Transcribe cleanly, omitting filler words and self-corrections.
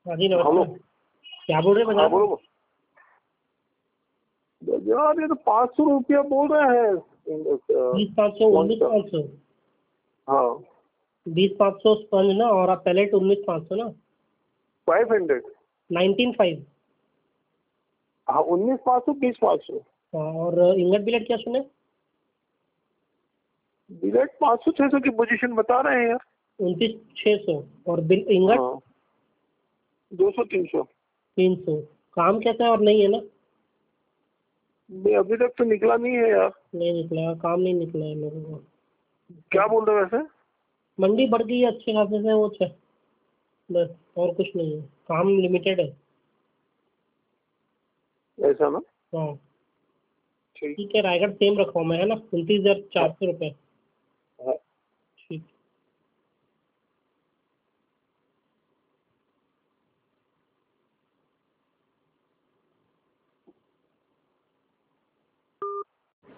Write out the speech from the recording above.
हाँ जी हेलो। नमस्कार। क्या बोल रहे हैं हाँ बाजार? बोलो। यार ये तो 500 रुपया बोल रहे हैं। 20,500, 19,500। हाँ 20,500 स्पंज ना, और आप पैलेट 19,500 ना। 500। 19,500। हाँ 19,500 20,500। और इंगट बिलेट क्या सुने? बिलेट 500 600 की पोजीशन बता रहे हैं यार। 29,600। और बिल इंगट हाँ 200 300। 300। काम कैसा है और नहीं है ना? अभी तक तो निकला नहीं है यार। नहीं निकला, काम नहीं निकला है लोगों को। क्या बोल रहे हो वैसे? मंडी बढ़ गई है अच्छे खासे से, वो बस और कुछ नहीं है, काम लिमिटेड है। ऐसा ना। हाँ ठीक। ठीक है, रायगढ़ सेम रखा हूँ मैं, है ना, 29,400 रुपये।